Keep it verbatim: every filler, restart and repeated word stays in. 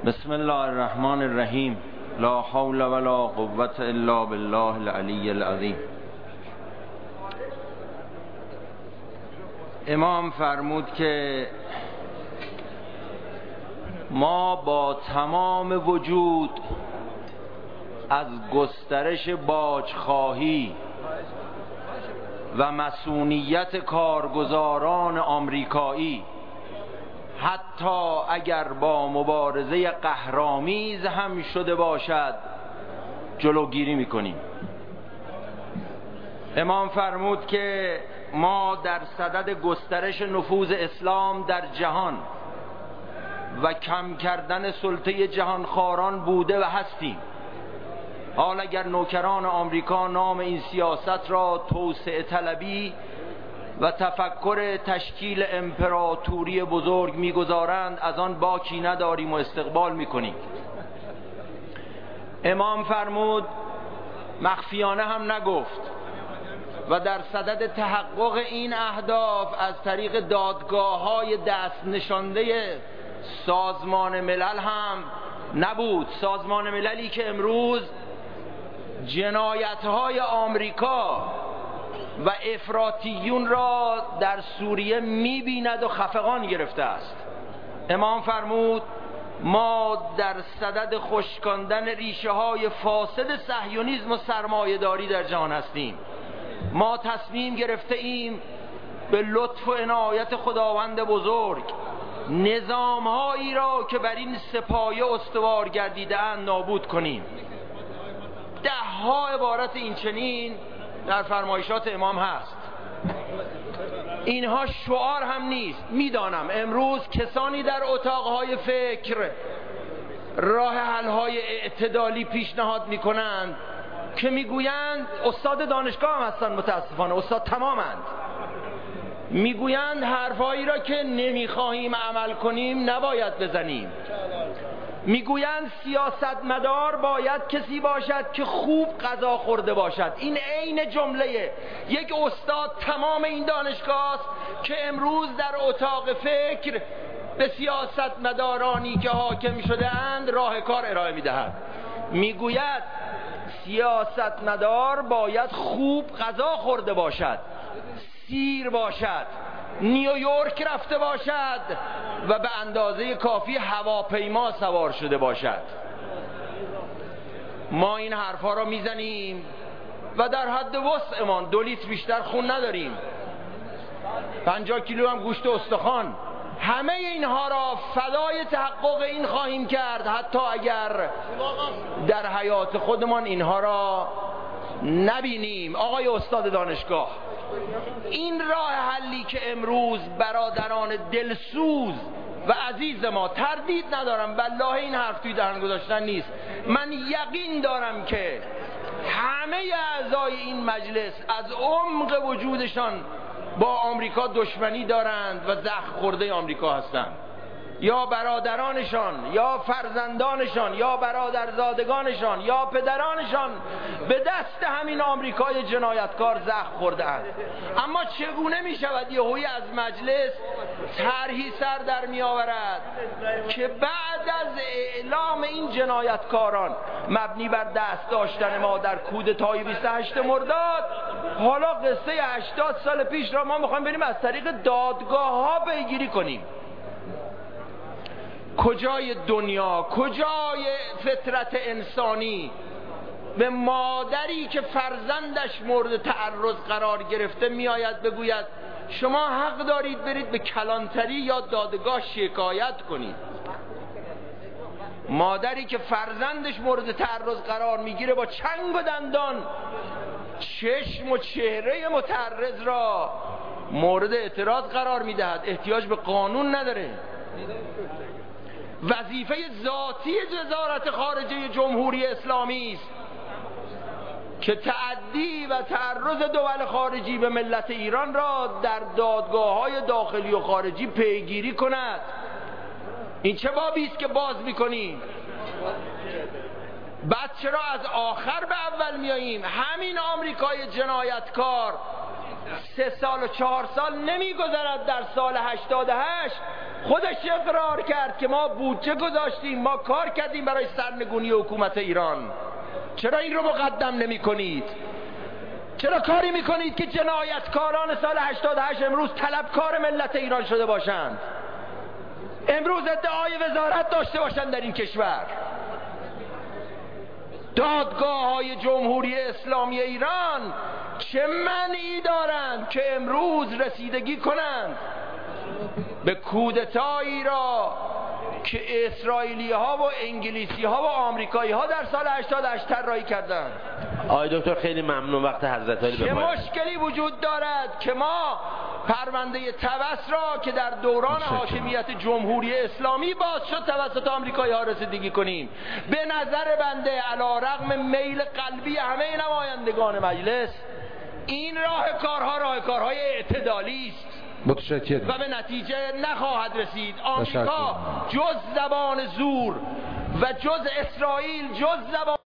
بسم الله الرحمن الرحیم. لا حول ولا قوة الا بالله العلی العظیم. امام فرمود که ما با تمام وجود از گسترش باجخواهی و مصونیت کارگزاران آمریکایی حتی اگر با مبارزه قهرآمیز هم شده باشد جلوگیری میکنیم. امام فرمود که ما در صدد گسترش نفوذ اسلام در جهان و کم کردن سلطه جهانخواران بوده و هستیم. حال اگر نوکران آمریکا نام این سیاست را توسعه طلبی و تفکر تشکیل امپراتوری بزرگ میگذارند، از آن باکی نداریم و استقبال میکنیم. امام فرمود، مخفیانه هم نگفت، و در صدد تحقق این اهداف از طریق دادگاه های دست نشانده سازمان ملل هم نبود. سازمان مللی که امروز جنایت های آمریکا و افراطیون را در سوریه میبیند و خفقان گرفته است. امام فرمود ما در صدد خشکاندن ریشه های فاسد صهیونیسم و سرمایه‌داری در جهان هستیم. ما تصمیم گرفته ایم به لطف و عنایت خداوند بزرگ نظام هایی را که بر این سپایه استوار گردیده اند نابود کنیم. ده ها عبارت این چنین در فرمایشات امام هست. اینها شعار هم نیست. میدانم امروز کسانی در اتاقهای فکر راه حل‌های اعتدالی پیشنهاد میکنند که میگویند، استاد دانشگاه هم هستند، متاسفانه استاد تمامند، میگویند حرفایی را که نمیخواهیم عمل کنیم نباید بزنیم. میگویند سیاستمدار باید کسی باشد که خوب غذا خورده باشد. این عین جمله یک استاد تمام این دانشگاه است که امروز در اتاق فکر به سیاستمدارانی که حاکم شده اند راه کار ارائه میدهد. میگوید سیاستمدار باید خوب غذا خورده باشد، سیر باشد، نیویورک رفته باشد و به اندازه کافی هواپیما سوار شده باشد. ما این حرفا را میزنیم و در حد وسعمان دو لیتر بیشتر خون نداریم، پنجاه کیلو هم گوشت استخوان. همه اینها را فدای تحقق این خواهیم کرد، حتی اگر در حیات خودمان اینها را نبینیم. آقای استاد دانشگاه، این راه حلی که امروز برادران دلسوز و عزیز ما، تردید ندارم والله این حرف توی دهن گذاشتن نیست، من یقین دارم که همه اعضای این مجلس از عمق وجودشان با آمریکا دشمنی دارند و زخم خورده آمریکا هستند، یا برادرانشان یا فرزندانشان یا برادرزادگانشان یا پدرانشان به دست همین آمریکای جنایتکار زخم خورده اند. اما چگونه می شود یهویی از مجلس طرحی سر در می آورد که بعد از اعلام این جنایتکاران مبنی بر دست داشتن ما در کودتای بیست و هشتم مرداد، حالا قصه هشتاد سال پیش را ما میخوایم بریم از طریق دادگاه ها پیگیری کنیم؟ کجای دنیا، کجای فطرت انسانی به مادری که فرزندش مورد تعرض قرار گرفته میآید بگوید شما حق دارید برید به کلانتری یا دادگاه شکایت کنید؟ مادری که فرزندش مورد تعرض قرار میگیره با چنگ و دندان چشم و چهره متعرض را مورد اعتراض قرار میدهد، احتیاج به قانون نداره. وظیفه ذاتی وزارت خارجه جمهوری اسلامی است که تعدی و تعرض دول خارجی به ملت ایران را در دادگاه‌های داخلی و خارجی پیگیری کند. این چه بابی است که باز می‌کنیم؟ بعد چرا از آخر به اول میاییم؟ همین آمریکای جنایتکار سه سال و چهار سال نمیگذرد در سال هشتاد و هشت خودش اقرار کرد که ما بودجه گذاشتیم، ما کار کردیم برای سرنگونی حکومت ایران. چرا این رو مقدم نمی کنید؟ چرا کاری میکنید که جنایتکاران سال هشتاد و هشت امروز طلبکار ملت ایران شده باشند، امروز ادعای وزارت داشته باشند در این کشور؟ دادگاه های جمهوری اسلامی ایران چه معنی دارند که امروز رسیدگی کنند به کودتایی را که اسرائیلی ها و انگلیسی ها و آمریکایی ها در سال هشتاد و هشت طراحی کردند؟ آقای دکتر خیلی ممنون، وقت حضرت عالی چه بفرمایید. مشکلی وجود دارد که ما پرونده طوس را که در دوران حاکمیت جمهوری اسلامی باز شد توسط آمریکایی ها رسیدگی کنیم؟ به نظر بنده علیرغم میل قلبی همه نمایندگان مجلس این راه کارها راه کارهای اعتدالی است متشکرم. و به نتیجه نخواهد رسید. آمریکا جز زبان زور و جز اسرائیل جز زبان